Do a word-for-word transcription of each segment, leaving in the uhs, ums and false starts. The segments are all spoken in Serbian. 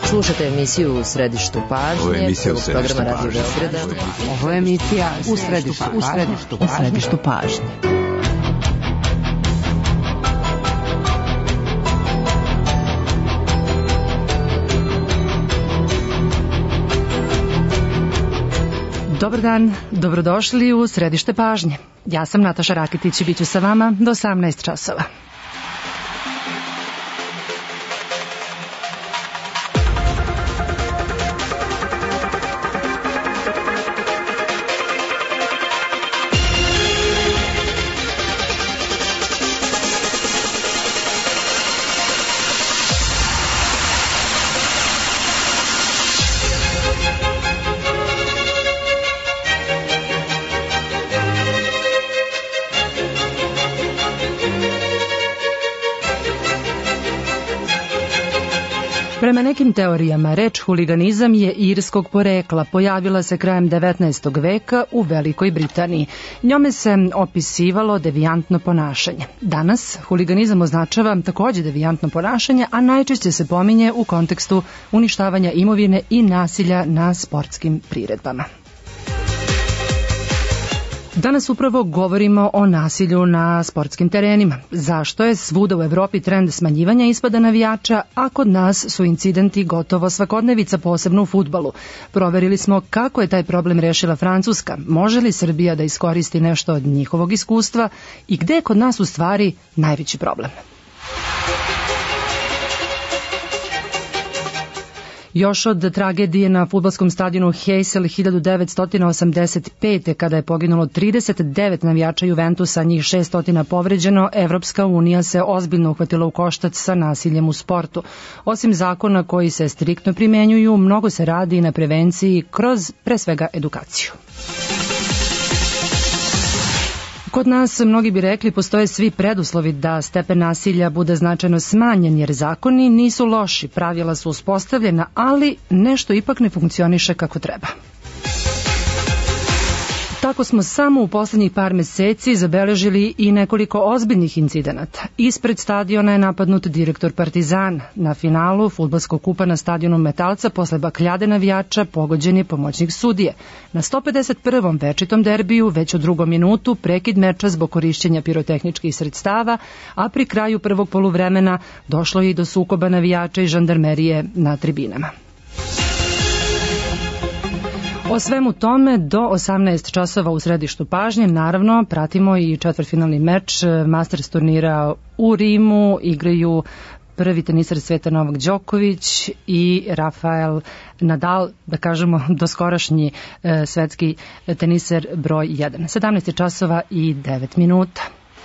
Slušajte emisiju U središtu pažnje. Ovo je emisija U središtu pažnje. Ovo je emisija U središtu pažnje. U središtu pažnje. Dobar dan, dobrodošli u Središte pažnje. Ja sam Nataša Rakitić i bit ću sa vama do osamnaest časova. Prema nekim teorijama, reč huliganizam je irskog porekla, pojavila se krajem devetnaestog veka u Velikoj Britaniji. Njome se opisivalo devijantno ponašanje. Danas huliganizam označava takođe devijantno ponašanje, a najčešće se pominje u kontekstu uništavanja imovine i nasilja na sportskim priredbama. Danas upravo govorimo o nasilju na sportskim terenima. Zašto je svuda u Evropi trend smanjivanja ispada navijača, a kod nas su incidenti gotovo svakodnevica, posebno u fudbalu? Proverili smo kako je taj problem rešila Francuska, može li Srbija da iskoristi nešto od njihovog iskustva i gde je kod nas u stvari najveći problem? Još od tragedije na fudbalskom stadionu Heysel hiljadu devetsto osamdeset pete. kada je poginulo trideset devet navijača Juventusa, njih šessto povređeno, Evropska unija se ozbiljno uhvatila u koštac sa nasiljem u sportu. Osim zakona koji se striktno primenjuju, mnogo se radi na prevenciji kroz pre svega edukaciju. Kod nas, mnogi bi rekli, postoje svi preduslovi da stepen nasilja bude značajno smanjen, jer zakoni nisu loši, pravila su uspostavljena, ali nešto ipak ne funkcioniše kako treba. Tako smo samo u poslednjih par meseci zabeležili i nekoliko ozbiljnih incidenata. Ispred stadiona je napadnut direktor Partizana. Na finalu fudbalskog kupa na stadionu Metalca posle bakljade navijača pogođen je pomoćnik sudije. Na sto pedeset prvom večitom derbiju, već u drugom minutu, prekid meča zbog korišćenja pirotehničkih sredstava, a pri kraju prvog poluvremena došlo je i do sukoba navijača i žandarmerije na tribinama. O svemu tome do osamnaest časova u Središtu pažnje. Naravno, pratimo i četvrtfinalni meč Masters turnira u Rimu. Igraju prvi teniser sveta Novak Đoković i Rafael Nadal, da kažemo doskorašnji e, svetski teniser broj jedan. sedamnaest časova i devet minuta.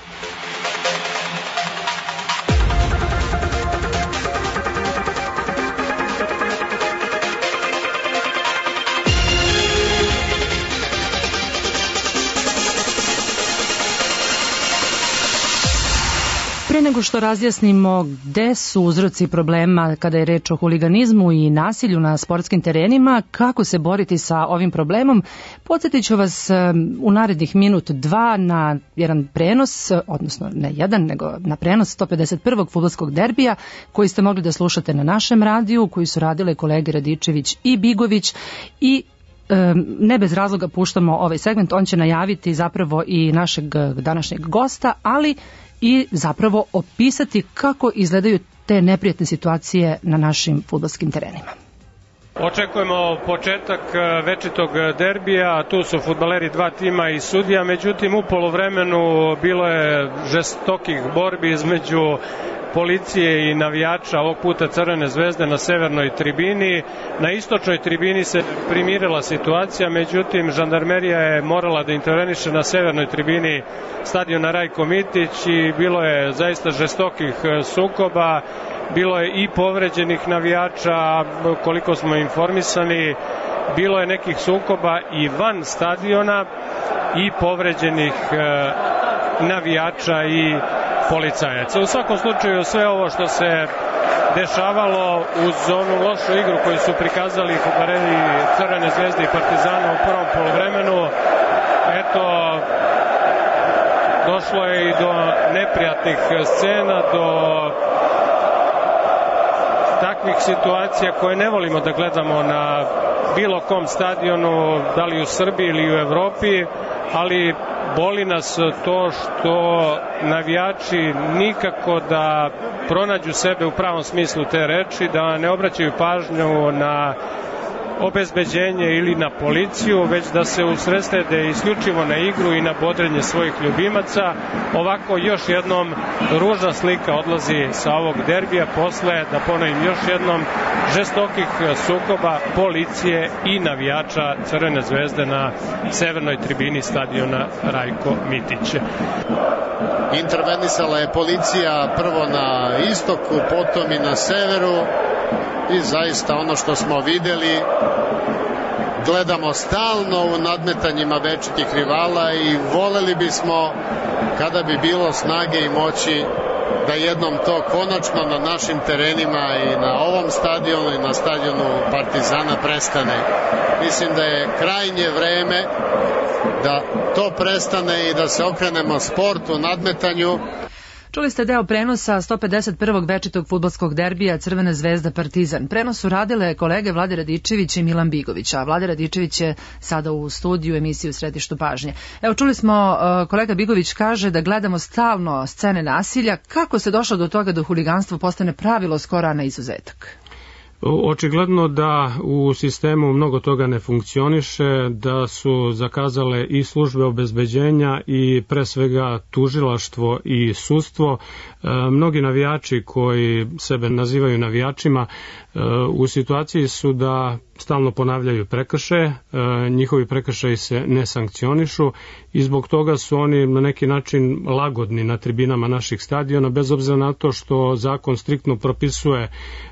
Pre nego što razjasnimo gde su uzroci problema kada je reč o huliganizmu i nasilju na sportskim terenima, kako se boriti sa ovim problemom, podsjetit ću vas u narednih minut dva na jedan prenos, odnosno ne jedan, nego na prenos sto pedeset prvog fudbalskog derbija koji ste mogli da slušate na našem radiju, koji su radile kolege Radičević i Bigović i ne bez razloga puštamo ovaj segment. On će najaviti zapravo i našeg današnjeg gosta, ali i zapravo opisati kako izgledaju te neprijatne situacije na našim fudbalskim terenima. Očekujemo početak večitog derbija, tu su fudbaleri dva tima i sudija, međutim u poluvremenu bilo je žestokih borbi između policije i navijača, ovog puta Crvene zvezde na severnoj tribini. Na istočnoj tribini se primirila situacija, međutim žandarmerija je morala da interveniše na severnoj tribini stadiona Rajko Mitić i bilo je zaista žestokih sukoba. Bilo je i povređenih navijača, koliko smo informisani, bilo je nekih sukoba i van stadiona i povređenih navijača i policajaca. U svakom slučaju sve ovo što se dešavalo uz onu lošu igru koju su prikazali fudbaleri Crvene zvezde i Partizana u prvom poluvremenu, eto, došlo je i do neprijatnih scena, do takvih situacija koje ne volimo da gledamo na bilo kom stadionu, da li u Srbiji ili u Evropi, ali boli nas to što navijači nikako da pronađu sebe u pravom smislu te reči, da ne obraćaju pažnju na obezbeđenje ili na policiju, već da se usredsrede isključivo na igru i na bodrenje svojih ljubimaca. Ovako još jednom ružna slika odlazi sa ovog derbija posle, da ponovim još jednom, žestokih sukoba policije i navijača Crvene zvezde na severnoj tribini stadiona Rajko Mitić. Intervenisala je policija prvo na istoku, potom i na severu i zaista ono što smo videli gledamo stalno u nadmetanjima večitih rivala i voleli bismo kada bi bilo snage i moći da jednom to konačno na našim terenima i na ovom stadionu i na stadionu Partizana prestane. Mislim da je krajnje vreme da to prestane i da se okrenemo sportu, nadmetanju. Čuli ste deo prenosa sto pedeset prvog večitog fudbalskog derbija Crvena zvezda Partizan. Prenos su radile kolege Vlade Radičević i Milan Bigović, a Vlade Radičević je sada u studiju emisije U središtu pažnje. Evo, čuli smo, kolega Bigović kaže da gledamo stalno scene nasilja. Kako se došlo do toga da huliganstvo postane pravilo skoro, a ne izuzetak? Očigledno da u sistemu mnogo toga ne funkcioniše, da su zakazale i službe obezbeđenja i pre svega tužilaštvo i sudstvo. Mnogi navijači koji sebe nazivaju navijačima u situaciji su da stalno ponavljaju prekršaje, njihovi prekršaji se ne sankcionišu i zbog toga su oni na neki način lagodni na tribinama naših stadiona, bez obzira na to što zakon striktno propisuje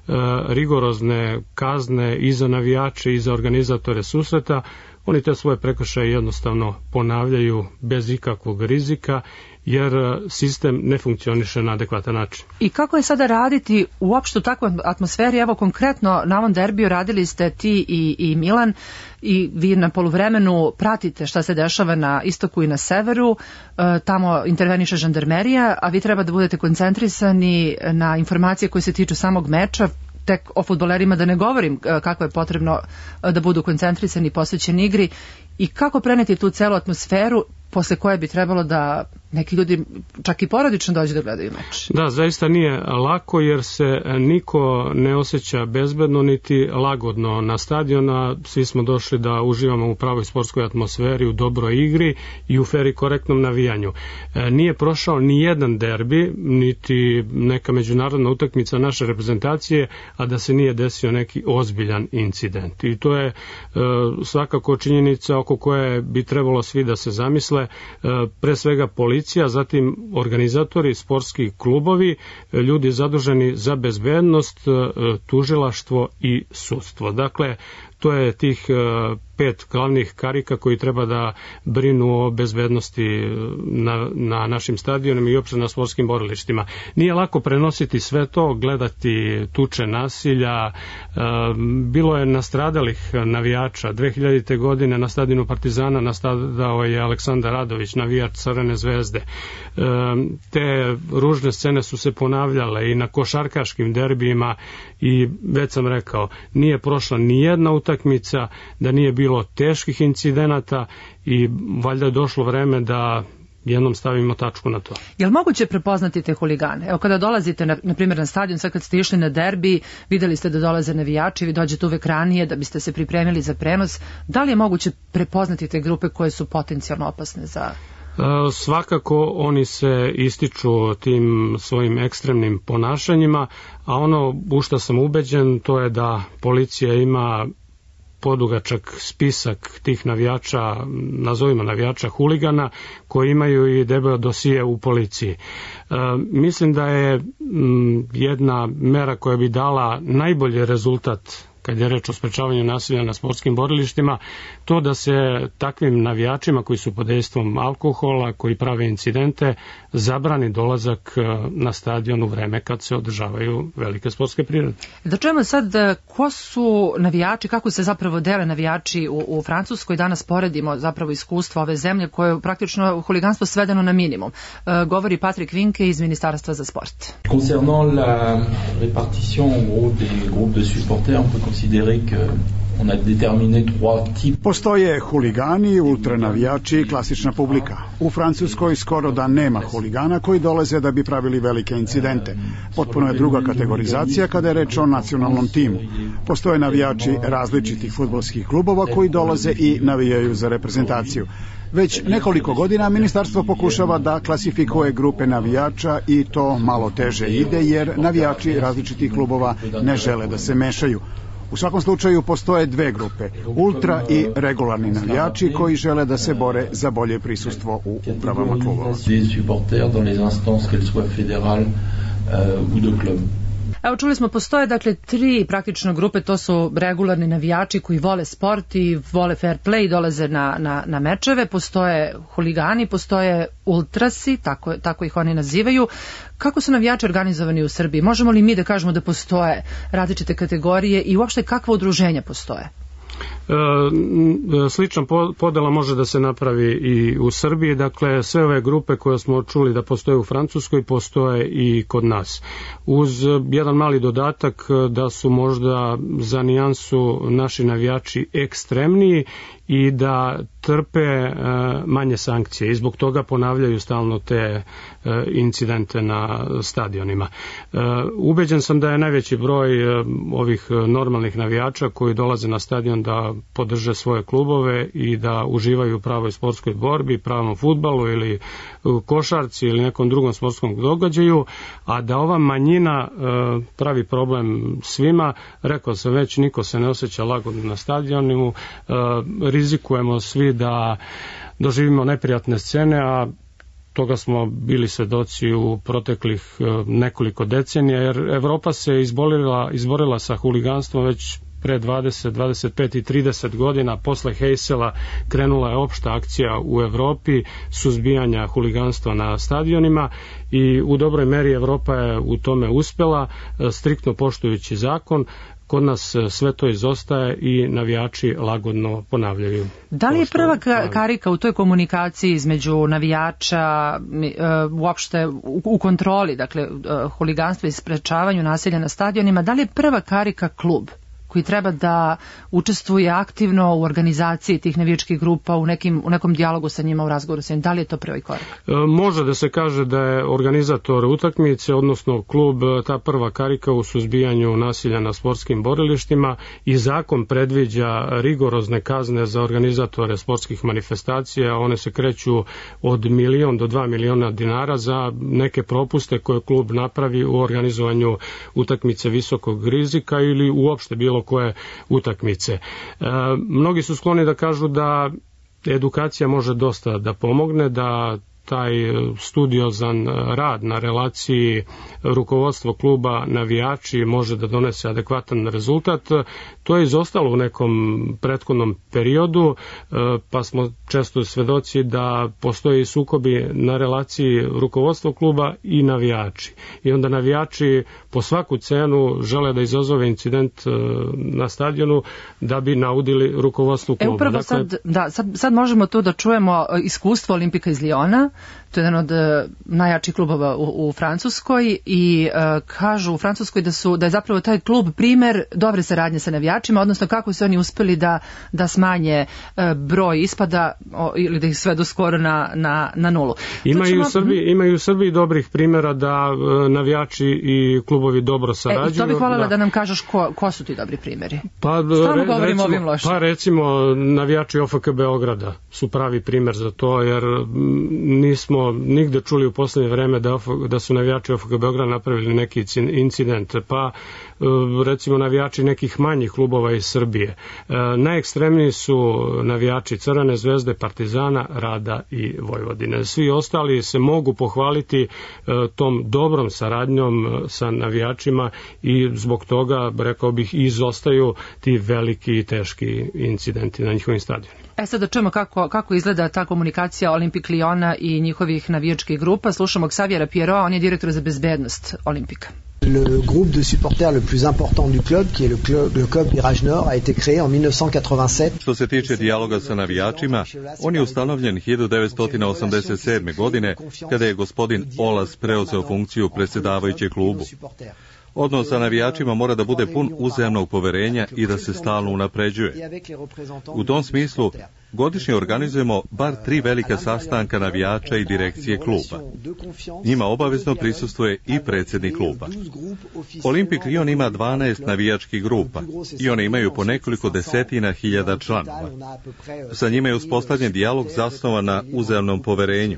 rigorozne kazne i za navijače i za organizatore susreta. Oni te svoje prekršaje jednostavno ponavljaju bez ikakvog rizika, jer sistem ne funkcioniše na adekvatan način. I kako je sada raditi uopšte u takvoj atmosferi? Evo, konkretno na ovom derbiju radili ste ti i, i Milan, i vi na poluvremenu pratite šta se dešava na istoku i na severu, e, tamo interveniše žandarmerija, a vi treba da budete koncentrisani na informacije koje se tiču samog meča, tek o fudbalerima da ne govorim kako je potrebno da budu koncentrisani i posvećeni igri, i kako preneti tu celu atmosferu posle koje bi trebalo da neki ljudi čak i porodično dođu da gledaju meč. Da, zaista nije lako, jer se niko ne osjeća bezbedno niti lagodno na stadiona. Svi smo došli da uživamo u pravoj sportskoj atmosferi, u dobroj igri i u fer i korektnom navijanju. Nije prošao ni jedan derbi, niti neka međunarodna utakmica naše reprezentacije, a da se nije desio neki ozbiljan incident. I to je e, svakako činjenica oko koje bi trebalo svi da se zamisle, e, pre svega policija, zatim organizatori, sportski klubovi, ljudi zaduženi za bezbednost, tužilaštvo i sudstvo. Dakle, to je tih pet glavnih karika koji treba da brinu o bezbednosti na, na našim stadionima i uopšte na sportskim borilištima. Nije lako prenositi sve to, gledati tuče nasilja. Bilo je nastradalih navijača. dve hiljadite. godine na stadionu Partizana nastradao je Aleksandar Radović, navijač Crvene zvezde. Te ružne scene su se ponavljale i na košarkaškim derbijima i već sam rekao, nije prošla ni jedna utakmica da nije bilo teških incidenata i valjda je došlo vreme da jednom stavimo tačku na to. Je li moguće prepoznati te huligane? Evo, kada dolazite na, na primjer na stadion, sad kad ste išli na derbi, videli ste da dolaze navijači, vi dođete uvek ranije da biste se pripremili za prenos. Da li je moguće prepoznati te grupe koje su potencijalno opasne za... Svakako oni se ističu tim svojim ekstremnim ponašanjima, a ono u što sam ubeđen to je da policija ima podugačak spisak tih navijača, nazovimo navijača huligana, koji imaju i debeo dosije u policiji. E, mislim da je m, jedna mera koja bi dala najbolji rezultat kad je reč o sprečavanju nasilja na sportskim borilištima, to da se takvim navijačima koji su pod dejstvom alkohola, koji prave incidente, zabrani dolazak na stadion u vreme kad se održavaju velike sportske priredbe. Da čujemo sad ko su navijači, kako se zapravo dele navijači u, u Francuskoj. Danas poredimo zapravo iskustva ove zemlje koje je praktično huliganstvo svedeno na minimum. E, govori Patrik Vinke iz Ministarstva za sport. Concernant la répartition en gros des groupes de supporters, on peut considérer que on a déterminé trois types. Postoje huligani, ultranavijači i klasična publika. U Francuskoj skoro da nema huligana koji dolaze da bi pravili velike incidente. Potpuno je druga kategorizacija kada je reč o nacionalnom timu. Postoje navijači različitih fudbalskih klubova koji dolaze i navijaju za reprezentaciju. Već nekoliko godina ministarstvo pokušava da klasifikuje grupe navijača i to malo teže ide jer navijači različitih klubova ne žele da se mešaju. U svakom slučaju postoje dve grupe, ultra i regularni navijači koji žele da se bore za bolje prisustvo u upravama klubova. Evo čuli smo, postoje dakle tri praktično grupe, to su regularni navijači koji vole sport i vole fair play i dolaze na, na, na mečeve, postoje huligani, postoje ultrasi, tako, tako ih oni nazivaju. Kako su navijači organizovani u Srbiji? Možemo li mi da kažemo da postoje različite kategorije i uopšte kakva udruženja postoje? Slična podela može da se napravi i u Srbiji, dakle sve ove grupe koje smo čuli da postoje u Francuskoj postoje i kod nas. Uz jedan mali dodatak da su možda za nijansu naši navijači ekstremniji i da trpe manje sankcije i zbog toga ponavljaju stalno te incidente na stadionima. Ubeđen sam da je najveći broj ovih normalnih navijača koji dolaze na stadion da podrže svoje klubove i da uživaju u pravoj sportskoj borbi, pravom fudbalu ili košarci ili nekom drugom sportskom događaju, a da ova manjina pravi problem svima. Rekao sam već, niko se ne osjeća lagodno na stadionu, rizikujemo svi da doživimo neprijatne scene, a toga smo bili svedoci u proteklih nekoliko decenija, jer Evropa se izborila, izborila sa huliganstvom već pre dvadeset, dvadeset pet i trideset godina. Posle Heysela krenula je opšta akcija u Evropi suzbijanja huliganstva na stadionima i u dobroj meri Evropa je u tome uspela, striktno poštujući zakon. Kod nas sve to izostaje i navijači lagodno ponavljaju. Da li je prva karika u toj komunikaciji između navijača uopšte u kontroli, dakle huliganstva i sprečavanju nasilja na stadionima, da li je prva karika klub koji treba da učestvuje aktivno u organizaciji tih navijačkih grupa, u, nekim, u nekom dijalogu sa njima, u razgovoru sa njima? Da li je to prvi korak? E, može da se kaže da je organizator utakmice, odnosno klub, ta prva karika u suzbijanju nasilja na sportskim borilištima i zakon predviđa rigorozne kazne za organizatore sportskih manifestacija. One se kreću od milion do dva miliona dinara za neke propuste koje klub napravi u organizovanju utakmice visokog rizika ili uopšte bilo koje utakmice. E, mnogi su skloni da kažu da edukacija može dosta da pomogne, da taj studiozan rad na relaciji rukovodstvo kluba navijači može da donese adekvatan rezultat. To je izostalo u nekom prethodnom periodu, pa smo često svedoci da postoji sukobi na relaciji rukovodstvo kluba i navijači. I onda navijači po svaku cenu žele da izazove incident na stadionu da bi naudili rukovodstvu kluba. E upravo dakle, sad, da, sad, sad možemo to da čujemo iskustvo Olimpika iz Liona. To je jedan od uh, najjačih klubova u, u Francuskoj i uh, kažu u Francuskoj da su da je zapravo taj klub primer dobre saradnje sa navijačima, odnosno kako su oni uspeli da, da smanje uh, broj ispada o, ili da ih svedu skoro na, na, na nulu. Ima i, u Srbiji, ima i u Srbiji dobrih primjera da uh, navijači i klubovi dobro sarađuju. E, to bih voljela da. da nam kažeš ko, ko su ti dobri primjeri. Pa, Stalno govorimo ovim lošim. Pa recimo navijači O F K Beograda su pravi primer za to, jer nismo nismo nigde čuli u poslednje vreme da, da su navijači O F K Beograd napravili neki incident, pa recimo navijači nekih manjih klubova iz Srbije. Najekstremniji su navijači Crvene zvezde, Partizana, Rada i Vojvodine. Svi ostali se mogu pohvaliti tom dobrom saradnjom sa navijačima i zbog toga, rekao bih, izostaju ti veliki i teški incidenti na njihovim stadionima. E sad da čujemo kako, kako izgleda ta komunikacija Olympique Lyona i njihovih navijačkih grupa. Slušamo Xaviera Pierroa, on je direktor za bezbednost Olimpika. Le groupe de supporters le plus important du club, qui est le club, le club Mirage Nord, a été créé en mille neuf cent quatre-vingt-sept. Što se tiče dijaloga sa navijačima, on je ustanovljen hiljadu devetsto osamdeset sedme. godine, kada je gospodin Olas preuzeo funkciju predsjedavajućeg klubu. Odnos sa navijačima mora da bude pun uzajamnog poverenja i da se stalno unapređuje. U tom smislu, godišnje organizujemo bar tri velika sastanka navijača i direkcije kluba. Njima obavezno prisustvuje i predsjednik kluba. Olympique Lyon ima dvanaest navijačkih grupa i one imaju po nekoliko desetina hiljada članova. Sa njima je uspostavljen dijalog zasnovan na uzajamnom poverenju.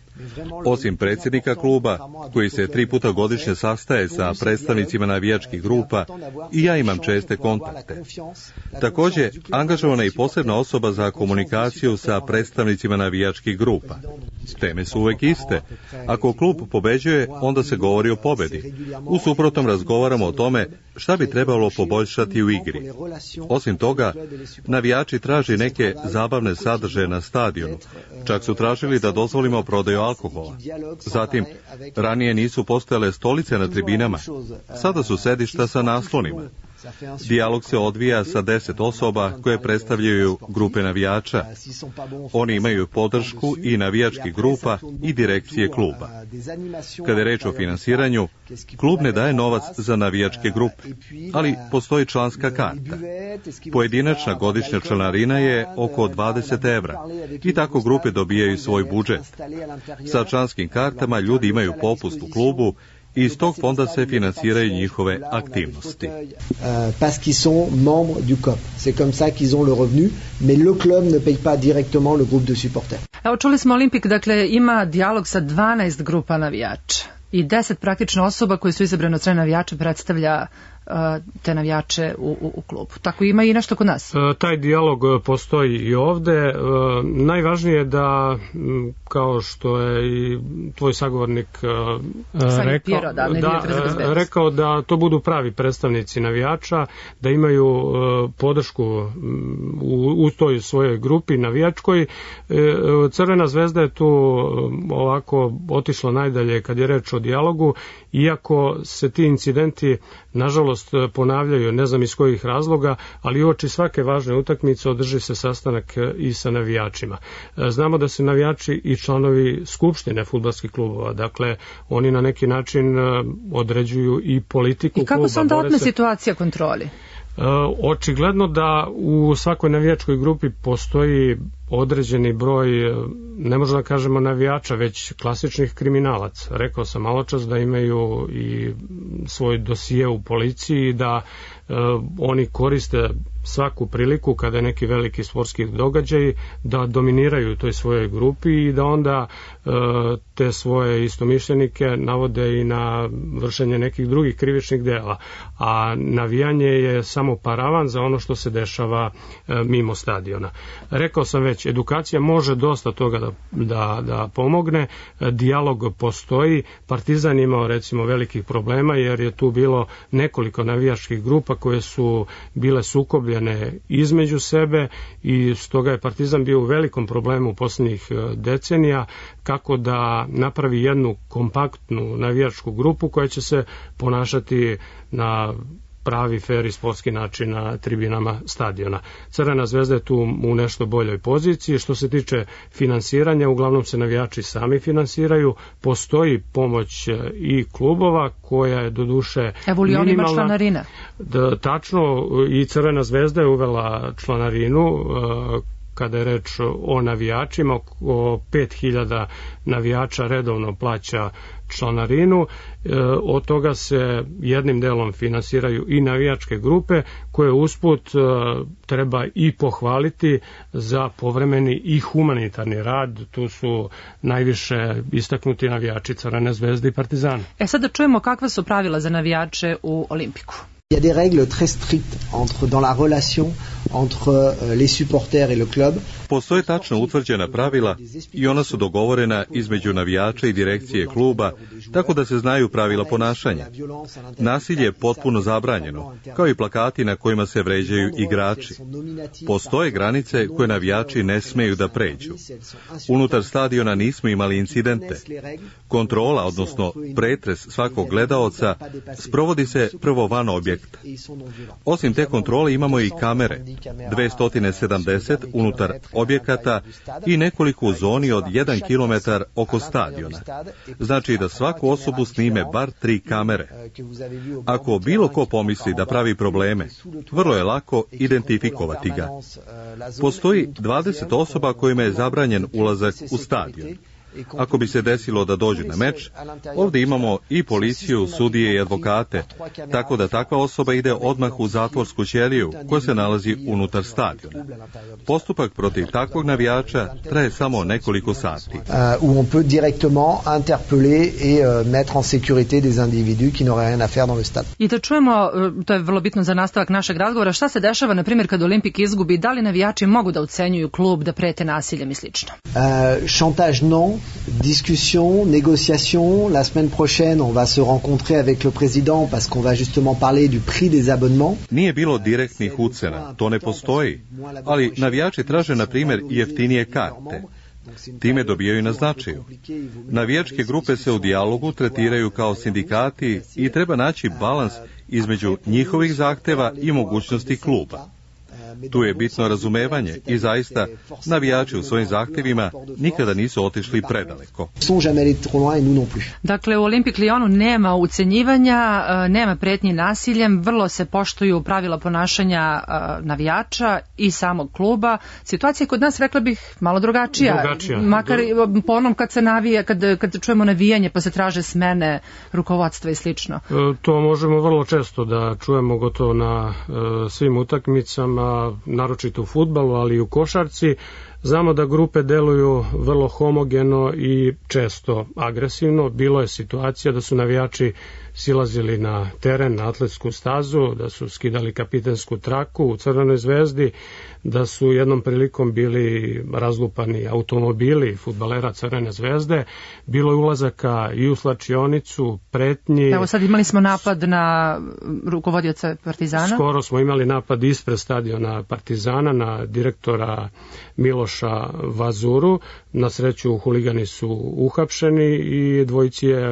Osim predsjednika kluba, koji se tri puta godišnje sastaje sa predstavnicima navijačkih grupa, i ja imam česte kontakte. Također, angažovana je i posebna osoba za komunikaciju sa predstavnicima navijačkih grupa. Teme su uvek iste. Ako klub pobeđuje, onda se govori o pobedi. U suprotnom razgovaramo o tome šta bi trebalo poboljšati u igri. Osim toga, navijači traži neke zabavne sadržaje na stadionu. Čak su tražili da dozvolimo prodaju alkohola. Zatim, ranije nisu postojale stolice na tribinama. Sada su sedišta sa naslonima. Dijalog se odvija sa deset osoba koje predstavljaju grupe navijača. Oni imaju podršku i navijačkih grupa i direkcije kluba. Kada je reč o finansiranju, klub ne daje novac za navijačke grupe, ali postoji članska karta. Pojedinačna godišnja članarina je oko dvadeset evra i tako grupe dobijaju svoj budžet. Sa članskim kartama ljudi imaju popust u klubu i iz tog fonda se finansiraju njihove aktivnosti. Parce qu'ils sont membres du C O P. C'est comme ça qu'ils ont le revenu, mais le club ne paye pas directement le groupe de supporters. Evo čuli smo Olimpik, dakle ima dijalog sa dvanaest grupa navijača i deset praktično osoba koji su izabrane od strane navijača predstavlja te navijače u, u, u klubu. Tako ima i nešto kod nas. E, taj dijalog postoji i ovde. E, najvažnije je da, kao što je i tvoj sagovornik e, rekao, Piero, da, da, rekao da to budu pravi predstavnici navijača, da imaju e, podršku u, u toj svojoj grupi navijačkoj. E, Crvena zvezda je tu ovako otišla najdalje kad je reč o dijalogu, iako se ti incidenti nažalost ponavljaju, ne znam iz kojih razloga, ali uoči svake važne utakmice održi se sastanak i sa navijačima. Znamo da se navijači i članovi skupštine fudbalskih klubova, dakle oni na neki način određuju i politiku kluba. I kako se onda otme situacija kontroli? Očigledno da u svakoj navijačkoj grupi postoji određeni broj, ne možemo da kažemo navijača, već klasičnih kriminalaca. Rekao sam maločas da imaju i svoj dosije u policiji, da e, oni koriste svaku priliku kada je neki veliki sportski događaj da dominiraju u toj svojoj grupi i da onda e, te svoje istomišljenike navode i na vršenje nekih drugih krivičnih dela. A navijanje je samo paravan za ono što se dešava e, mimo stadiona. Rekao sam već, edukacija može dosta toga da, da, da pomogne, dijalog postoji, Partizan imao recimo velikih problema jer je tu bilo nekoliko navijačkih grupa koje su bile sukobljene između sebe i stoga je Partizan bio u velikom problemu u posljednjih decenija kako da napravi jednu kompaktnu navijačku grupu koja će se ponašati na pravi, fer i sportski način na tribinama stadiona. Crvena zvezda je tu u nešto boljoj poziciji. Što se tiče finansiranja, uglavnom se navijači sami finansiraju. Postoji pomoć i klubova koja je doduše Evo li on ima članarina? Da, tačno, i Crvena zvezda je uvela članarinu kada je reč o navijačima. Oko pet hiljada navijača redovno plaća članarinu, od toga se jednim delom finansiraju i navijačke grupe koje usput treba i pohvaliti za povremeni i humanitarni rad. Tu su najviše istaknuti navijači Crvene zvezde i Partizana. E sad da čujemo kakva su pravila za navijače u Olimpiku. Il y a des règles très strictes entre, dans la relation entre les supporters et le club. Postoje tačno utvrđena pravila i ona su dogovorena između navijača i direkcije kluba, tako da se znaju pravila ponašanja. Nasilje je potpuno zabranjeno, kao i plakati na kojima se vređaju igrači. Postoje granice koje navijači ne smeju da pređu. Unutar stadiona nismo imali incidente. Kontrola, odnosno pretres svakog gledaoca, sprovodi se prvo van objekta. Osim te kontrole imamo i kamere, dvesta sedamdeset unutar objekata i nekoliko u zoni od jedan kilometar oko stadiona. Znači da svaku osobu snime bar tri kamere. Ako bilo ko pomisli da pravi probleme, vrlo je lako identifikovati ga. Postoji dvadeset osoba kojima je zabranjen ulazak u stadion. Ako bi se desilo da dođu na meč, ovdje imamo i policiju, sudije i advokate, tako da takva osoba ide odmah u zatvorsku ćeliju koja se nalazi unutar stadiona. Postupak protiv takvog navijača traje samo nekoliko sati. Où on peut directement interpeller et mettre en sécurité des individus qui n'auraient rien à faire dans le stade. I da čujemo, to je vrlo bitno za nastavak našeg razgovora, šta se dešava, na primjer, kad Olimpik izgubi, da li navijači mogu da ucenjuju klub, da prete nasiljem i slično? Chantage non. Discussion, négociation. La semaine prochaine, on va se rencontrer avec le président parce qu'on va justement parler du prix des abonnements. Nije bilo direktnih ucena, to ne postoji, ali navijači traže, na primjer, jeftinije karte. Time dobijaju na značaju. Navijačke grupe se u dijalogu tretiraju kao sindikati i treba naći balans između njihovih zahteva i mogućnosti kluba. Tu je bitno razumevanje i zaista navijači u svojim zahtjevima nikada nisu otišli predaleko. Dakle, u Olympique Lyonu nema ucenjivanja, nema pretnji nasiljem, vrlo se poštuju pravila ponašanja navijača i samog kluba. Situacija je kod nas, rekla bih, malo drugačija. drugačija. Makar po onom kad se navija, kad, kad čujemo navijanje pa se traže smene rukovodstva i slično. To možemo vrlo često da čujemo gotovo na svim utakmicama, naročito u fudbalu, ali i u košarci. Znamo da grupe deluju vrlo homogeno i često agresivno. Bilo je situacija da su navijači silazili na teren, na atletsku stazu, da su skidali kapitensku traku u Crvenoj zvezdi, da su jednom prilikom bili razlupani automobili fudbalera Crvene zvezde, bilo je ulazaka i u slačionicu, pretnji. Evo sad imali smo napad na rukovodioca Partizana. Skoro smo imali napad ispred stadiona Partizana na direktora Miloša Vazuru. Na sreću huligani su uhapšeni i dvojici je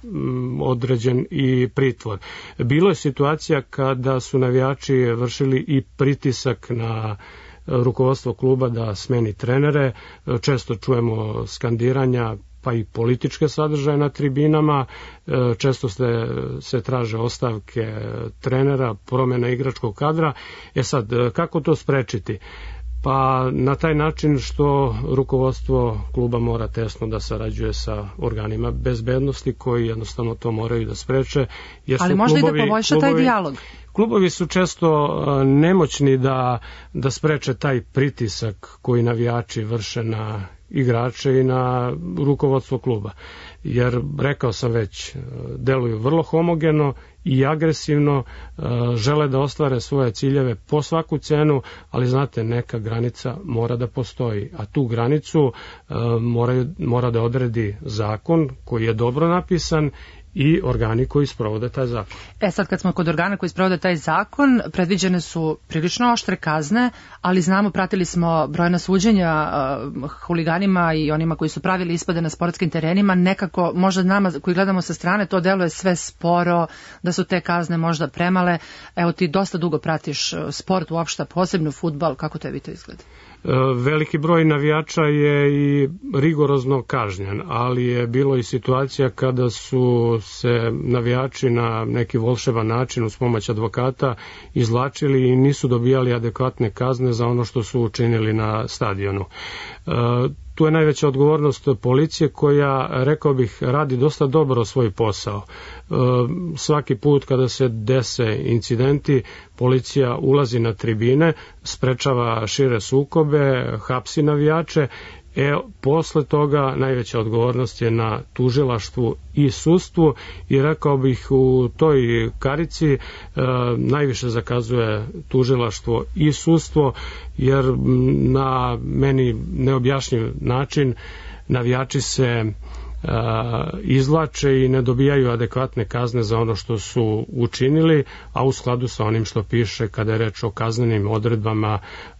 određen i pritvor. Bilo je situacija kada su navijači vršili i pritisak na rukovodstvo kluba da smeni trenere. Često čujemo skandiranja pa i političke sadržaje na tribinama. Često se, se traže ostavke trenera, promjena igračkog kadra. E sad, kako to sprečiti? Pa na taj način što rukovodstvo kluba mora tesno da sarađuje sa organima bezbednosti koji jednostavno to moraju da spreče. Jer ali možda klubovi, i da poboljša taj dijalog. Klubovi su često nemoćni da, da spreče taj pritisak koji navijači vrše na igrače i na rukovodstvo kluba. Jer, rekao sam već, deluju vrlo homogeno i agresivno, žele da ostvare svoje ciljeve po svaku cenu, ali znate, neka granica mora da postoji, a tu granicu mora, mora da odredi zakon koji je dobro napisan i organi koji sprovode taj zakon. E sad kad smo kod organa koji sprovode taj zakon, predviđene su prilično oštre kazne, ali znamo, pratili smo brojna suđenja uh, huliganima i onima koji su pravili ispade na sportskim terenima, nekako možda nama koji gledamo sa strane to deluje sve sporo, da su te kazne možda premale. Evo ti dosta dugo pratiš sport uopšte, posebno fudbal, kako tebi to izgleda? Veliki broj navijača je i rigorozno kažnjen, ali je bilo i situacija kada su se navijači na neki volšeban način uz pomoć advokata izvlačili i nisu dobijali adekvatne kazne za ono što su učinili na stadionu. Tu je najveća odgovornost policije koja, rekao bih, radi dosta dobro svoj posao. Svaki put kada se dese incidenti, policija ulazi na tribine, sprečava šire sukobe, hapsi navijače. E, posle toga najveća odgovornost je na tužilaštvu i sudstvu i rekao bih u toj karici e, najviše zakazuje tužilaštvo i sudstvo, jer na meni neobjašnjiv način navijači se izvlače i ne dobijaju adekvatne kazne za ono što su učinili, a u skladu sa onim što piše kada je reč o kaznenim odredbama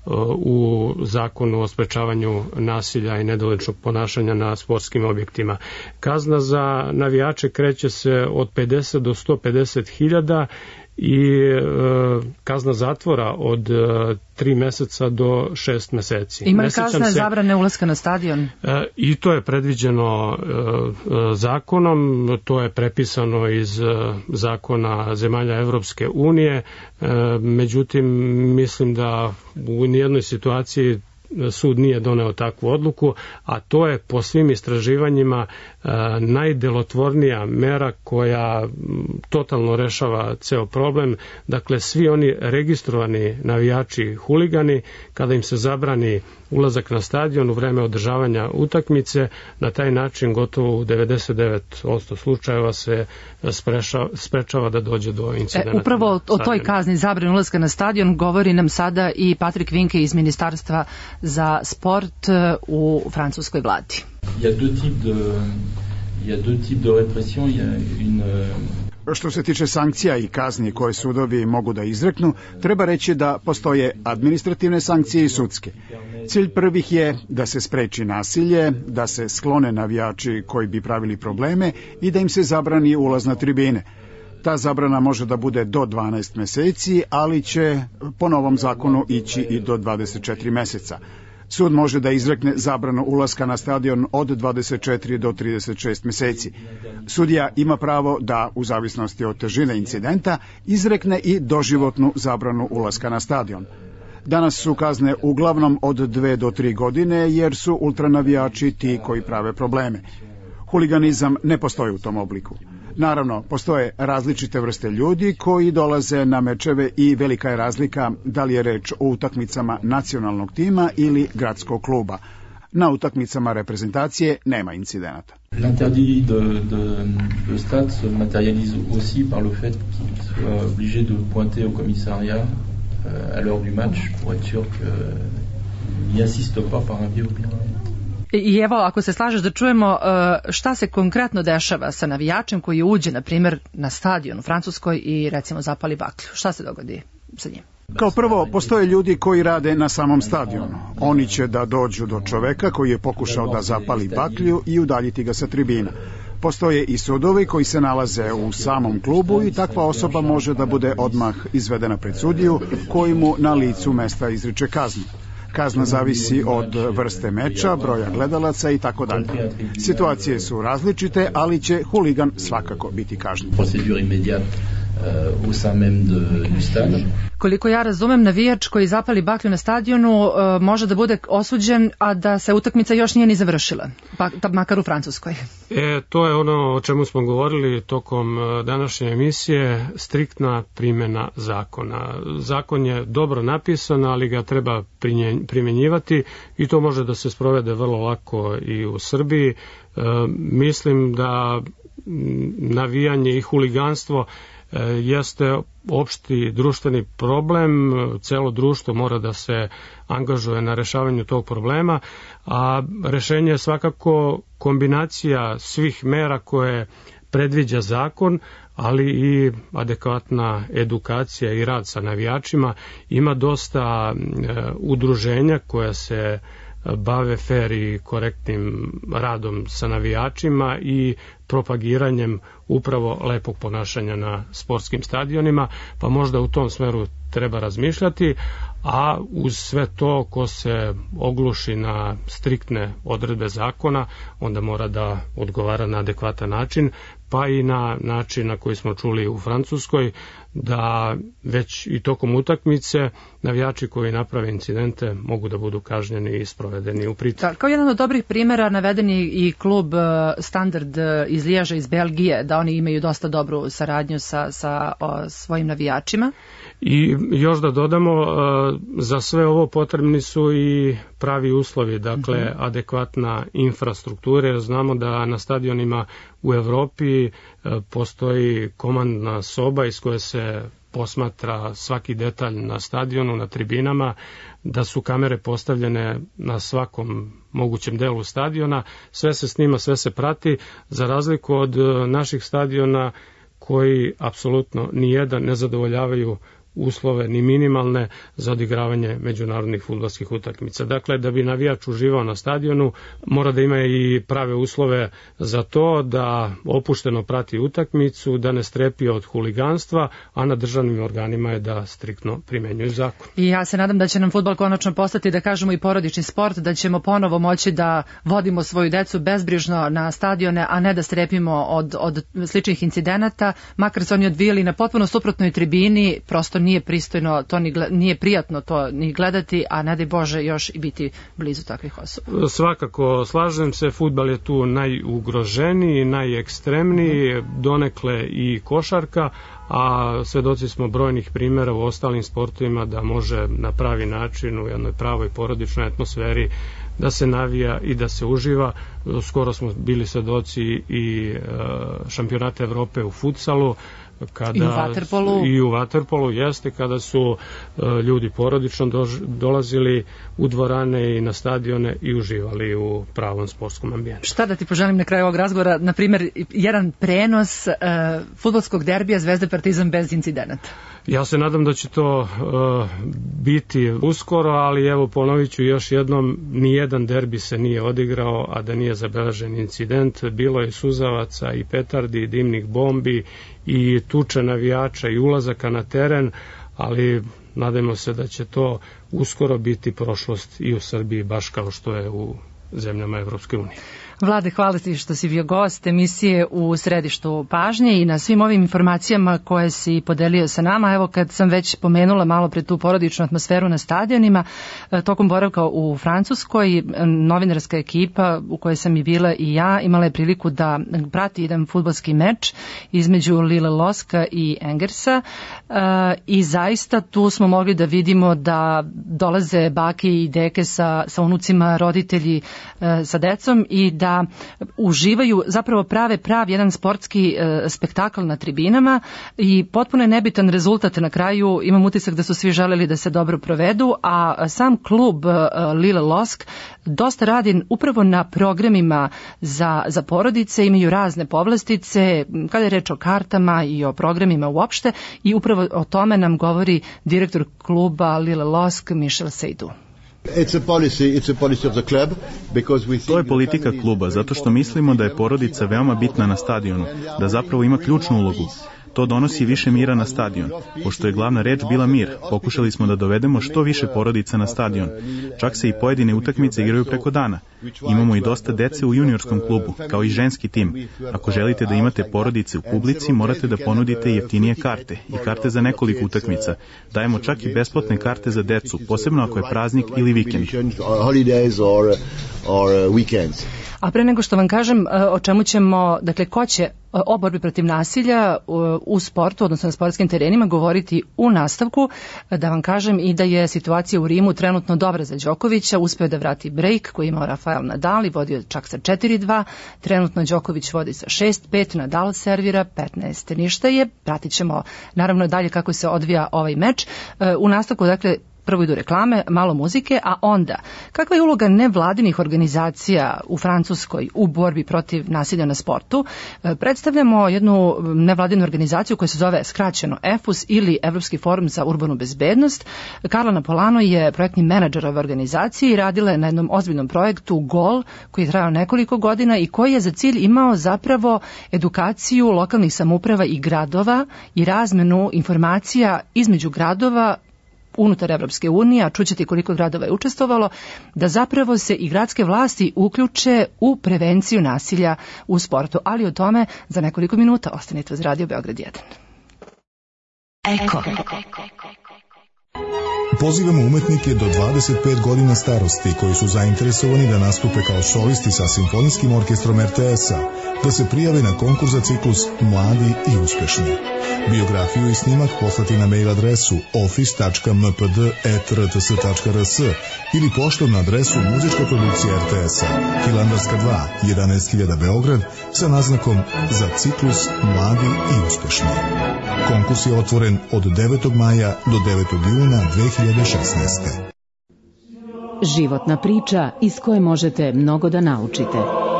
u zakonu o sprečavanju nasilja i nedoličnog ponašanja na sportskim objektima. Kazna za navijače kreće se od pedeset do sto pedeset hiljada i e, kazna zatvora od e, tri meseca do šest meseci. Ima li kazne zabrane ulaska na stadion? E, I to je predviđeno e, e, zakonom, to je prepisano iz e, zakona zemalja Evropske unije, e, međutim mislim da u nijednoj situaciji sud nije doneo takvu odluku, a to je po svim istraživanjima e, najdelotvornija mera koja totalno rešava ceo problem. Dakle, svi oni registrovani navijači huligani, kada im se zabrani ulazak na stadion u vreme održavanja utakmice, na taj način gotovo u devedeset devet posto slučajeva se sprečava, sprečava da dođe do incidenata. E, upravo o, o toj kazni zabrane ulaska na stadion govori nam sada i Patrik Vinke iz Ministarstva za sport u francuskoj vladi. Il y a deux types de il y a deux types de répression, il y a une Što se tiče sankcija i kazni koje sudovi mogu da izreknu, treba reći da postoje administrativne sankcije i sudske. Cilj prvih je da se spreči nasilje, da se sklone navijači koji bi pravili probleme i da im se zabrani ulaz na tribine. Ta zabrana može da bude do dvanaest meseci, ali će po novom zakonu ići i do dvadeset četiri meseca. Sud može da izrekne zabranu ulaska na stadion od dvadeset četiri do trideset šest meseci. Sudija ima pravo da, u zavisnosti od težine incidenta, izrekne i doživotnu zabranu ulaska na stadion. Danas su kazne uglavnom od dve do tri godine, jer su ultranavijači ti koji prave probleme. Huliganizam ne postoji u tom obliku. Naravno, postoje različite vrste ljudi koji dolaze na mečeve i velika je razlika da li je reč o utakmicama nacionalnog tima ili gradskog kluba. Na utakmicama reprezentacije nema incidenata. L'interdit de, de, de stade se matérialise aussi par le fait qu'il soit obligé de pointer au commissariat à l'heure du match pour être sûr qu'il n'y assiste pas par un biais ou bien. I evo, ako se slažeš da čujemo šta se konkretno dešava sa navijačem koji uđe, na primjer, na stadion u Francuskoj i recimo zapali baklju. Šta se dogodi sa njim? Kao prvo, postoje ljudi koji rade na samom stadionu. Oni će da dođu do čoveka koji je pokušao da zapali baklju i udaljiti ga sa tribina. Postoje i sudovi koji se nalaze u samom klubu i takva osoba može da bude odmah izvedena pred sudiju koji mu na licu mesta izriče kaznu. Kazna zavisi od vrste meča, broja gledalaca i tako dalje. Situacije su različite, ali će huligan svakako biti kažnjen. Koliko ja razumem, navijač koji zapali baklju na stadionu može da bude osuđen, a da se utakmica još nije ni završila, pa makar u Francuskoj. E, to je ono o čemu smo govorili tokom današnje emisije, striktna primjena zakona. Zakon je dobro napisan, ali ga treba primjenjivati i to može da se sprovede vrlo lako i u Srbiji. E, mislim da navijanje i huliganstvo jeste opšti društveni problem, celo društvo mora da se angažuje na rešavanju tog problema, a rešenje je svakako kombinacija svih mera koje predviđa zakon, ali i adekvatna edukacija i rad sa navijačima. Ima dosta e, udruženja koja se bave fer i korektnim radom sa navijačima i propagiranjem upravo lepog ponašanja na sportskim stadionima, pa možda u tom smeru treba razmišljati, a uz sve to ko se ogluši na striktne odredbe zakona, onda mora da odgovara na adekvatan način, pa i na način na koji smo čuli u Francuskoj, da već i tokom utakmice navijači koji naprave incidente mogu da budu kažnjeni i sprovedeni u pritvor. Kao jedan od dobrih primjera navedeni i klub Standard iz Liježa iz Belgije, da oni imaju dosta dobru saradnju sa, sa o, svojim navijačima. I još da dodamo, za sve ovo potrebni su i pravi uslovi, dakle mm-hmm. adekvatna infrastruktura, jer znamo da na stadionima u Evropi postoji komandna soba iz koje se posmatra svaki detalj na stadionu, na tribinama, da su kamere postavljene na svakom mogućem delu stadiona, sve se snima, sve se prati, za razliku od naših stadiona koji apsolutno nijedan ne zadovoljavaju uslove ni minimalne za odigravanje međunarodnih fudbalskih utakmica. Dakle, da bi navijač uživao na stadionu, mora da ima i prave uslove za to, da opušteno prati utakmicu, da ne strepi od huliganstva, a na državnim organima je da striktno primenjuju zakon. I ja se nadam da će nam fudbal konačno postati, da kažemo, i porodični sport, da ćemo ponovo moći da vodimo svoju decu bezbrižno na stadione, a ne da strepimo od, od sličnih incidenata, makar se oni odvijali na potpuno suprotnoj tribini, prosto nije pristojno, to ni, nije prijatno to ni gledati, a ne daj Bože još i biti blizu takvih osoba. Svakako, slažem se, fudbal je tu najugroženiji, najekstremniji, donekle i košarka, a svedoci smo brojnih primjera u ostalim sportovima da može na pravi način u jednoj pravoj porodičnoj atmosferi da se navija i da se uživa. Skoro smo bili svedoci i šampionata Evrope u futsalu, kada, I u vaterpolu. I u vaterpolu, jeste, kada su uh, ljudi porodično dož, dolazili u dvorane i na stadione i uživali u pravom sportskom ambijentu. Šta da ti poželim na kraju ovog razgovora? Na primjer, jedan prenos uh, fudbalskog derbija Zvezda Partizan bez incidenata. Ja se nadam da će to uh, biti uskoro, ali evo ponovit ću još jednom, nijedan derbi se nije odigrao, a da nije zabeležen incident. Bilo je suzavaca i petardi i dimnih bombi i tuče navijača i ulazaka na teren, ali nadajmo se da će to uskoro biti prošlost i u Srbiji, baš kao što je u zemljama Evropske unije. Vlade, hvala ti što si bio gost emisije U središtu pažnje i na svim ovim informacijama koje si podelio sa nama. Evo, kad sam već pomenula malo pre tu porodičnu atmosferu na stadionima, tokom boravka u Francuskoj, novinarska ekipa u kojoj sam i bila i ja imala je priliku da prati jedan fudbalski meč između Lille Loska i Angersa i zaista tu smo mogli da vidimo da dolaze bake i deke sa, sa unucima, roditelji sa decom i da da uživaju, zapravo prave prav jedan sportski e, spektakl na tribinama i potpuno je nebitan rezultat na kraju. Imam utisak da su svi želeli da se dobro provedu, a sam klub e, Lille Losk dosta radi upravo na programima za, za porodice, imaju razne povlastice, kada je reč o kartama i o programima uopšte, i upravo o tome nam govori direktor kluba Lille Losk, Michel Seydoux. To je politika kluba, zato što mislimo da je porodica veoma bitna na stadionu, da zapravo ima ključnu ulogu. To donosi više mira na stadion. Pošto je glavna reč bila mir, pokušali smo da dovedemo što više porodica na stadion. Čak se i pojedine utakmice igraju preko dana. Imamo i dosta dece u juniorskom klubu, kao i ženski tim. Ako želite da imate porodice u publici, morate da ponudite jeftinije karte i karte za nekoliko utakmica. Dajemo čak i besplatne karte za decu, posebno ako je praznik ili vikend. A pre nego što vam kažem o čemu ćemo, dakle, ko će o borbi protiv nasilja u sportu, odnosno na sportskim terenima, govoriti u nastavku, da vam kažem i da je situacija u Rimu trenutno dobra za Đokovića, uspeo da vrati break koji je imao Rafael Nadal i vodio čak sa četiri dva, trenutno Đoković vodi sa šest pet, Nadal servira petnaest, ništa je, pratit ćemo naravno dalje kako se odvija ovaj meč. U nastavku, dakle, prvo idu reklame, malo muzike, a onda kakva je uloga nevladinih organizacija u Francuskoj u borbi protiv nasilja na sportu? Predstavljamo jednu nevladinu organizaciju koja se zove skraćeno E F U S ili Evropski forum za urbanu bezbednost. Karla Napolano je projektni menadžer ove organizacije i radila je na jednom ozbiljnom projektu Gol koji je trajao nekoliko godina i koji je za cilj imao zapravo edukaciju lokalnih samouprava i gradova i razmenu informacija između gradova unutar Evropske unije, a čućete koliko gradova je učestvovalo, da zapravo se i gradske vlasti uključe u prevenciju nasilja u sportu. Ali o tome za nekoliko minuta. Ostanite uz Radio Beograd jedan. Eko. Pozivamo umetnike do dvadeset pet godina starosti koji su zainteresovani da nastupe kao solisti sa Simfonijskim orkestrom er te es-a, da se prijave na konkurs za ciklus Mladi i uspešni. Biografiju i snimak poslati na mail adresu office tačka m p d at r t s tačka r s ili poštom na adresu muzička produkcija er te es-a, Hilandarska dva, jedanaest hiljada Beograd, sa naznakom za ciklus Mladi i uspešni. Konkurs je otvoren od devetog maja do devetog juna dve hiljade šesnaeste. Životna priča iz koje možete mnogo da naučite.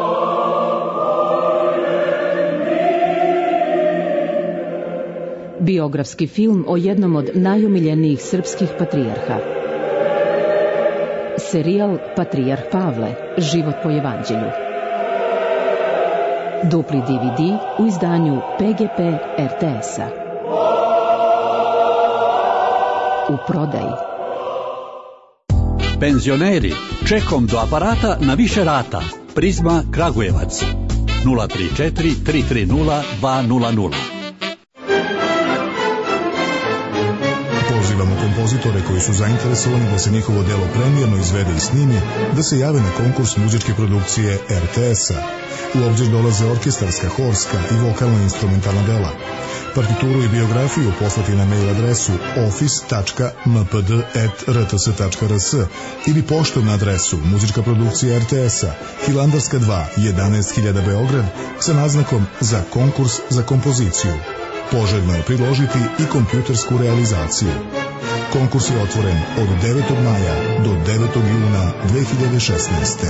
Biografski film o jednom od najomiljenijih srpskih patrijarha. Serijal Patrijarh Pavle, život po evanđelju. Dupli de ve de u izdanju pe ge pe er te es-a. U prodaji. Penzioneri, čekom do aparata na više rata. Prizma Kragujevac. nula tri četiri tri tri nula dva nula nula. Pozivamo kompozitore koji su zainteresovani da se njihovo delo premijerno izvede i snimi, da se jave na konkurs muzičke produkcije er te es-a. U obzir dolaze orkestarska, horska i vokalno-instrumentalna dela. Partituru i biografiju poslati na mail adresu office tačka m p d at r t s tačka r s ili poštom na adresu muzička produkcija er te es-a, Hilandarska dva, jedanaest hiljada Beograd, sa naznakom za konkurs za kompoziciju. Poželjno je priložiti i kompjutersku realizaciju. Konkurs je otvoren od devetog maja do devetog juna dve hiljade šesnaeste.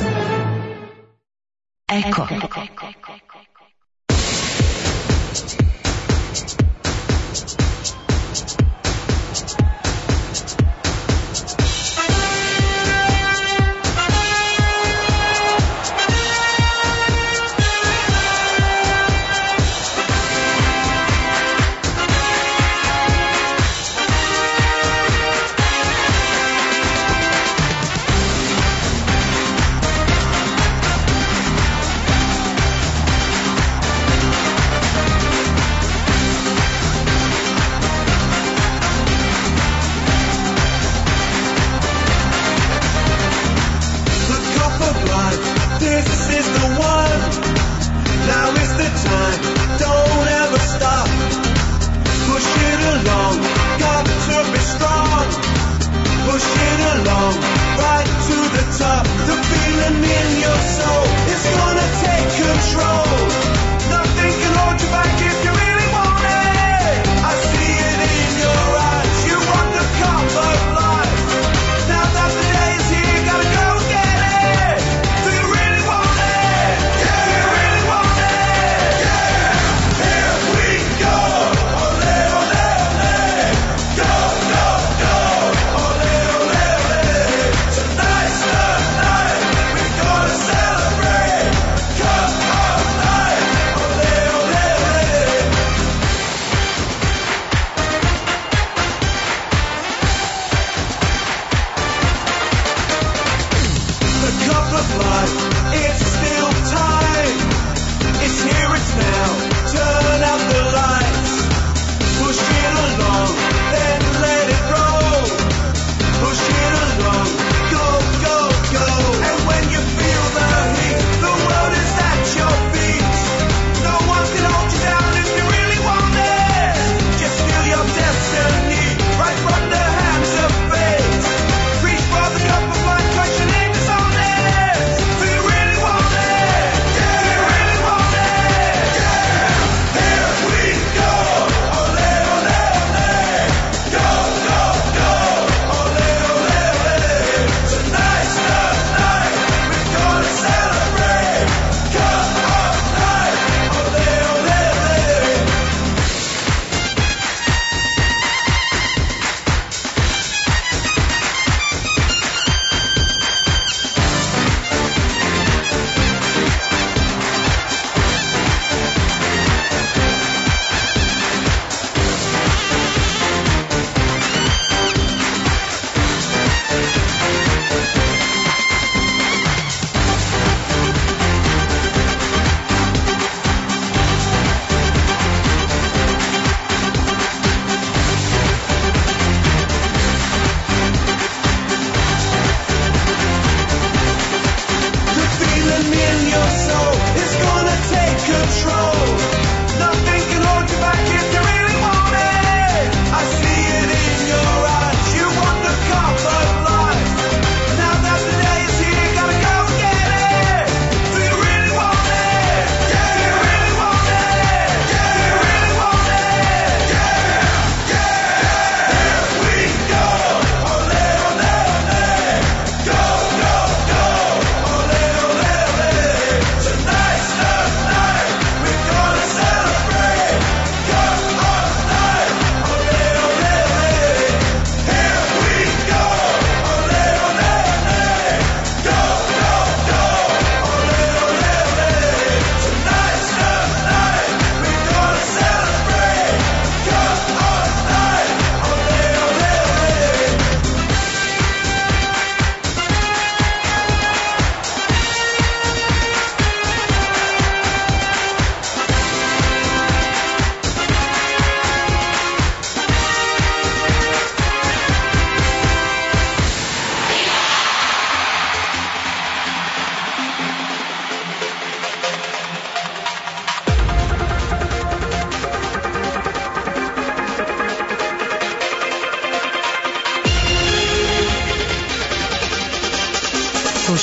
Eko.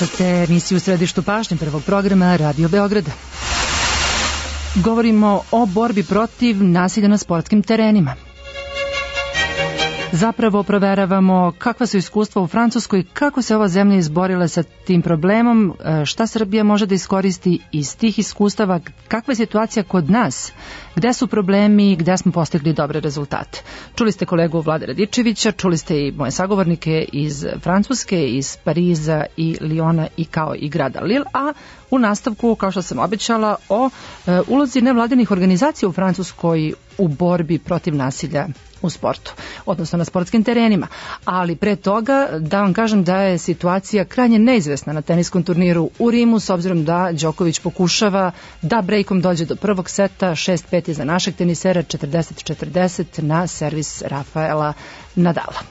Slušate emisiju u središtu pažnje prvog programa Radio Beograda. Govorimo o borbi protiv nasilja na sportskim terenima. Zapravo proveravamo kakva su iskustva u Francuskoj, kako se ova zemlja izborila sa tim problemom, šta Srbija može da iskoristi iz tih iskustava, kakva je situacija kod nas, gde su problemi, gde smo postigli dobre rezultate. Čuli ste kolegu Vlade Radičevića, čuli ste i moje sagovornike iz Francuske, iz Pariza i Liona i kao i grada Lille, a u nastavku, kao što sam obećala, o e, ulozi nevladinih organizacija u Francuskoj u borbi protiv nasilja u sportu, odnosno na sportskim terenima. Ali pre toga da vam kažem da je situacija krajnje neizvesna na teniskom turniru u Rimu, s obzirom da Đoković pokušava da brejkom dođe do prvog seta, šest pet za našeg tenisera, četrdeset četrdeset na servis Rafaela Nadala.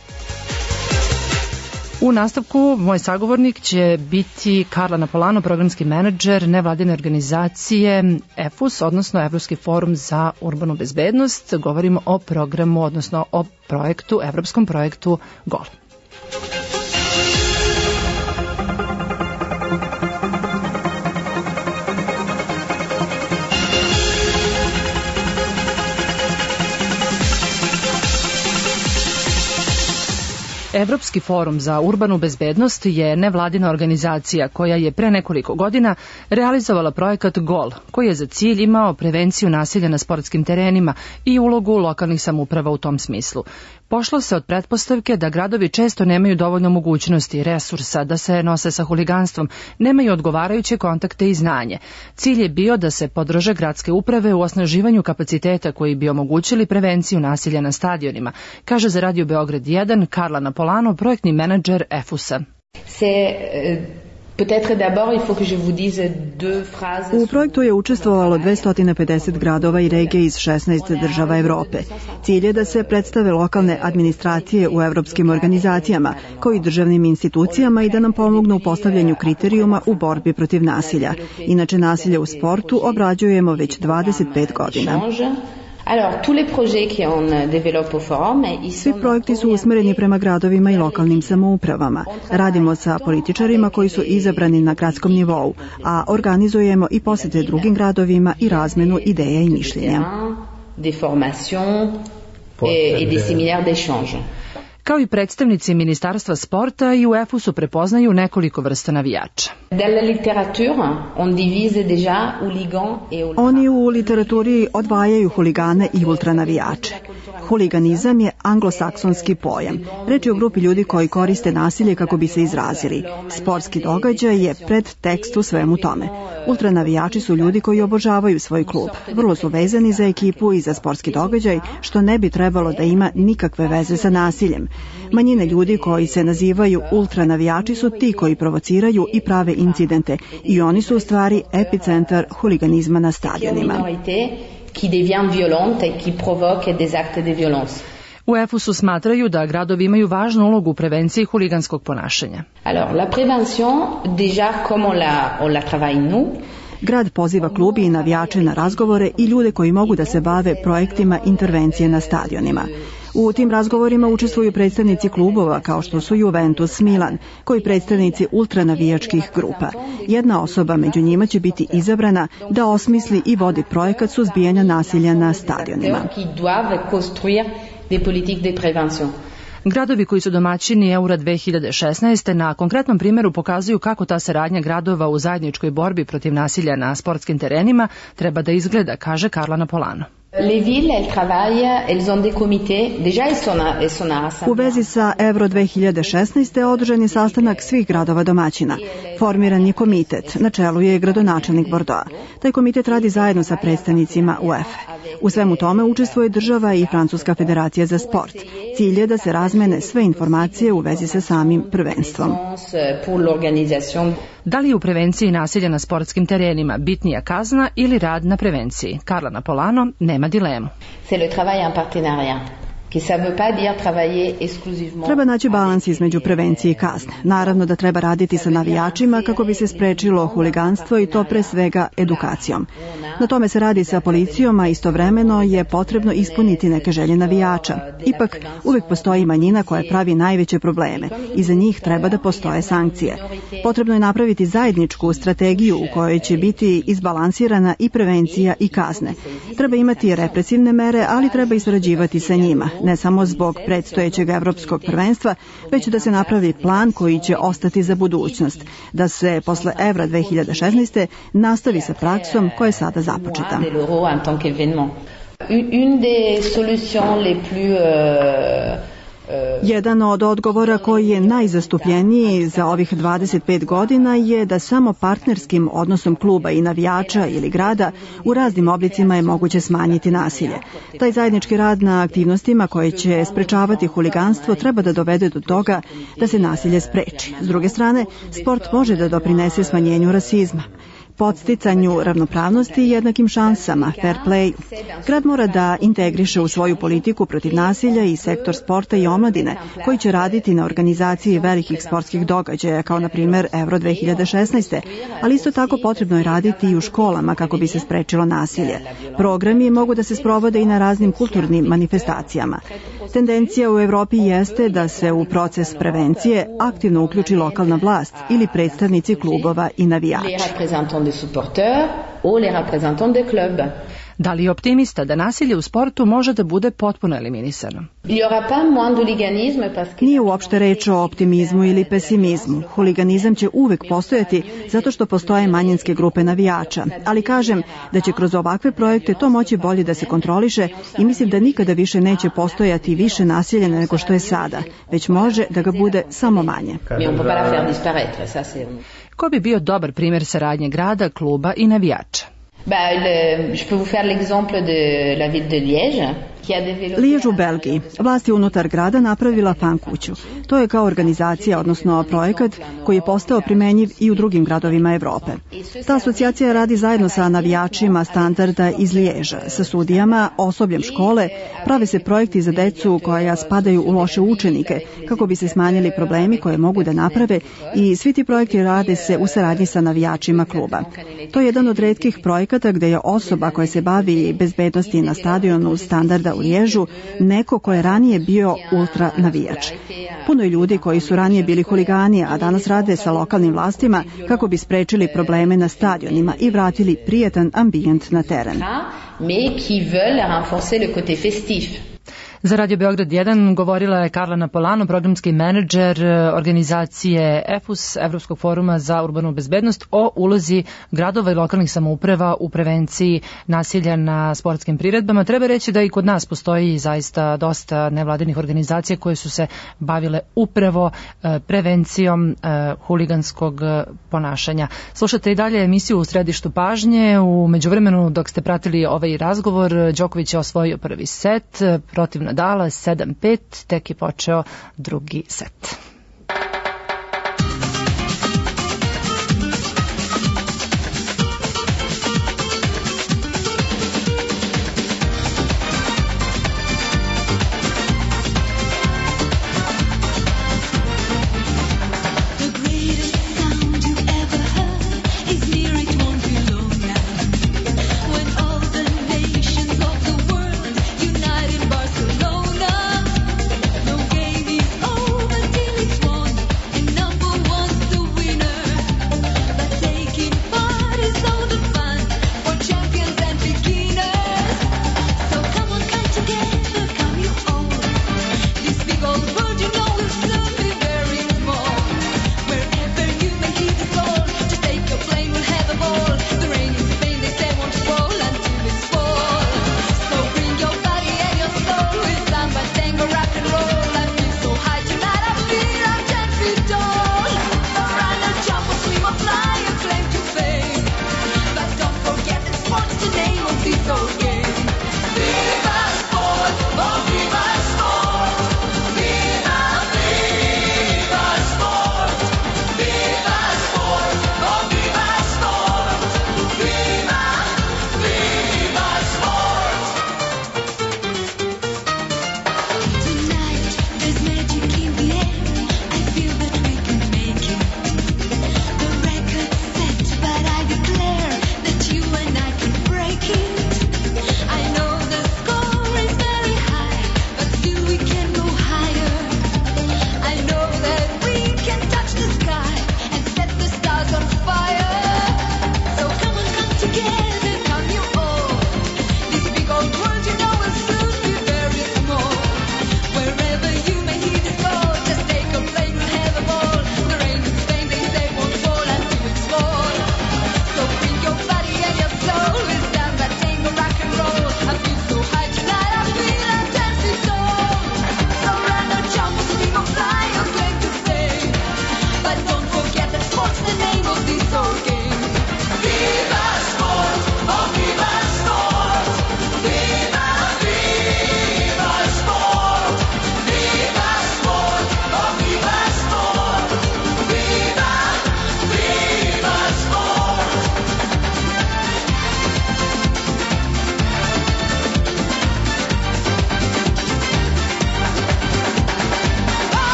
U nastavku moj sagovornik će biti Karla Napolano, programski menadžer nevladine organizacije E F U S, odnosno Evropski forum za urbanu bezbednost. Govorimo o programu, odnosno o projektu, evropskom projektu GOL. Evropski forum za urbanu bezbednost je nevladina organizacija koja je pre nekoliko godina realizovala projekat GOL, koji je za cilj imao prevenciju nasilja na sportskim terenima i ulogu lokalnih samouprava u tom smislu. Pošlo se od pretpostavke da gradovi često nemaju dovoljno mogućnosti i resursa da se nose sa huliganstvom, nemaju odgovarajuće kontakte i znanje. Cilj je bio da se podrže gradske uprave u osnaživanju kapaciteta koji bi omogućili prevenciju nasilja na stadionima, kaže za Radio Beograd jedan Karla Napolano, projektni menadžer E F U S-a. U projektu je učestvovalo dvesta pedeset gradova i regija iz šesnaest država Evrope. Cilj je da se predstave lokalne administracije u evropskim organizacijama, kao i državnim institucijama i da nam pomognu u postavljanju kriterijuma u borbi protiv nasilja. Inače, nasilje u sportu obrađujemo već dvadeset pet godina. Svi projekti su usmereni prema gradovima i lokalnim samoupravama. Radimo sa političarima koji su izabrani na gradskom nivou, a organizujemo i posete drugim gradovima i razmenu ideja i mišljenja. Kao i predstavnici Ministarstva sporta, i u E F U S-u prepoznaju nekoliko vrsta navijača. Oni u literaturi odvajaju huligane i ultranavijače. Huliganizam je anglosaksonski pojam. Reč je o grupi ljudi koji koriste nasilje kako bi se izrazili. Sportski događaj je predtekst u svemu tome. Ultranavijači su ljudi koji obožavaju svoj klub. Vrlo su vezani za ekipu i za sportski događaj, što ne bi trebalo da ima nikakve veze sa nasiljem. Manjine ljudi koji se nazivaju ultranavijači su ti koji provociraju i prave incidente i oni su u stvari epicentar huliganizma na stadionima. U E F U S-u smatraju da gradovi imaju važnu ulogu u prevenciji huliganskog ponašanja. Grad poziva klubi i navijače na razgovore i ljude koji mogu da se bave projektima intervencije na stadionima. U tim razgovorima učestvuju predstavnici klubova kao što su Juventus, Milan, koji predstavnici ultranavijačkih grupa. Jedna osoba među njima će biti izabrana da osmisli i vodi projekat suzbijanja nasilja na stadionima. Gradovi koji su domaćini Eura dve hiljade šesnaeste na konkretnom primjeru pokazuju kako ta saradnja gradova u zajedničkoj borbi protiv nasilja na sportskim terenima treba da izgleda, kaže Karla Napolano. U vezi sa Euro dve hiljade šesnaeste održan je sastanak svih gradova domaćina. Formiran je komitet, na čelu je gradonačelnik Bordoa. Taj komitet radi zajedno sa predstavnicima UEFA. U svemu tome učestvuje država i Francuska federacija za sport. Cilj je da se razmene sve informacije u vezi sa samim prvenstvom. Da li je u prevenciji nasilja na sportskim terenima bitnija kazna ili rad na prevenciji? Karla Napolano nema dilemu. Treba naći balans između prevencije i kazne. Naravno da treba raditi sa navijačima kako bi se sprečilo huliganstvo i to pre svega edukacijom. Na tome se radi sa policijom, a istovremeno je potrebno ispuniti neke želje navijača. Ipak, uvek postoji manjina koja pravi najveće probleme i za njih treba da postoje sankcije. Potrebno je napraviti zajedničku strategiju u kojoj će biti izbalansirana i prevencija i kazne. Treba imati represivne mere, ali treba i sarađivati sa njima, ne samo zbog predstojećeg evropskog prvenstva, već da se napravi plan koji će ostati za budućnost, da se posle Evra dve hiljade šesnaeste. nastavi sa praksom koja je sada započeta. Jedan od odgovora koji je najzastupljeniji za ovih dvadeset pet godina je da samo partnerskim odnosom kluba i navijača ili grada u raznim oblicima je moguće smanjiti nasilje. Taj zajednički rad na aktivnostima koje će sprečavati huliganstvo treba da dovede do toga da se nasilje spreči. S druge strane, sport može da doprinese smanjenju rasizma, podsticanju ravnopravnosti i jednakim šansama, fair play. Grad mora da integriše u svoju politiku protiv nasilja i sektor sporta i omladine, koji će raditi na organizaciji velikih sportskih događaja, kao na primjer Euro dve hiljade šesnaeste. Ali isto tako potrebno je raditi i u školama kako bi se sprečilo nasilje. Programi mogu da se sprovode i na raznim kulturnim manifestacijama. Tendencija u Evropi jeste da se u proces prevencije aktivno uključi lokalna vlast ili predstavnici klubova i navijači. des supporters ou les représentants des clubs. Da li je optimista da nasilje u sportu može da bude potpuno eliminisano? Nije uopšte reč o optimizmu ili pesimizmu. Huliganizam će uvek postojati zato što postoje manjinske grupe navijača. Ali kažem da će kroz ovakve projekte to moći bolje da se kontroliše i mislim da nikada više neće postojati više nasilja nego što je sada, već može da ga bude samo manje. Ko bi bio dobar primjer saradnje grada, kluba i navijača? Bah, le, je peux vous faire l'exemple de la ville de Liège. Lijež u Belgiji. Vlast je unutar grada napravila fan kuću. To je kao organizacija, odnosno projekat koji je postao primenjiv i u drugim gradovima Evrope. Ta asocijacija radi zajedno sa navijačima Standarda iz Liježa, sa sudijama, osobljem škole, prave se projekti za decu koja spadaju u loše učenike, kako bi se smanjili problemi koje mogu da naprave i svi ti projekti rade se u saradnji sa navijačima kluba. To je jedan od retkih projekata gde je osoba koja se bavi bezbednosti na stadionu Standarda u Liježu neko ko je ranije bio ultra navijač. Puno je ljudi koji su ranije bili huligani, a danas rade sa lokalnim vlastima kako bi sprečili probleme na stadionima i vratili prijetan ambijent na teren. Za Radio Beograd jedan govorila je Karla Napolano, programski menadžer organizacije E F U S, Evropskog foruma za urbanu bezbednost, o ulozi gradova i lokalnih samouprava u prevenciji nasilja na sportskim priredbama. Treba reći da i kod nas postoji zaista dosta nevladinih organizacija koje su se bavile upravo prevencijom huliganskog ponašanja. Slušate i dalje emisiju U središtu pažnje. U međuvremenu, dok ste pratili ovaj razgovor, Đoković je osvojio prvi set protiv Nadala sedam pet, tek je počeo drugi set. Till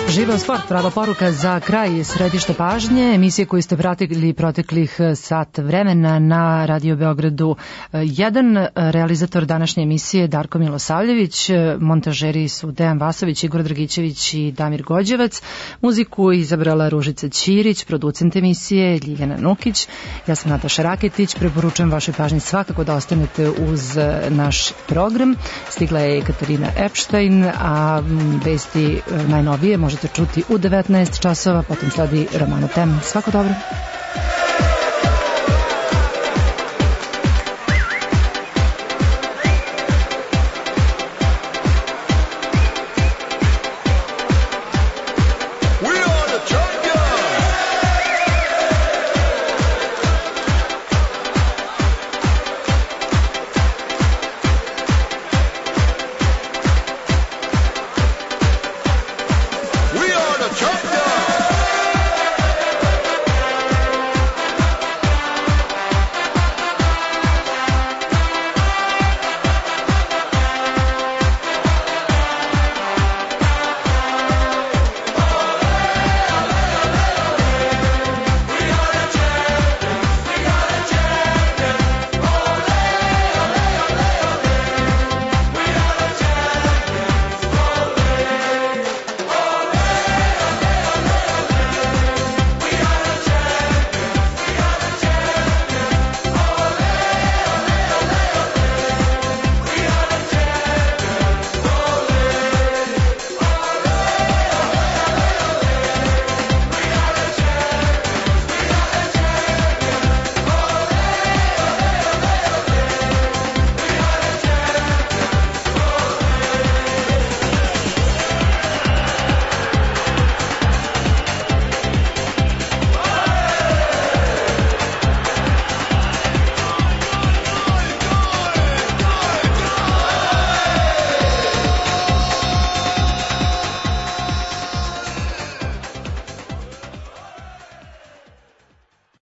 Živeo sport, prava poruka za kraj središte pažnje, emisije koju ste pratili proteklih sat vremena na Radio Beogradu jedan. Realizator današnje emisije Darko Milosavljević, montažeri su Dejan Vasović, Igor Dragićević i Damir Gođevac, muziku izabrala Ružica Ćirić, producent emisije Ljiljana Nukić, ja sam Nataša Raketić, preporučujem vašoj pažnji svakako da ostanete uz naš program. Stigla je Katarina Epstein, a vesti najnovije možete čuti u devetnaest časova, potom sledi Romano Tem. Svako dobro.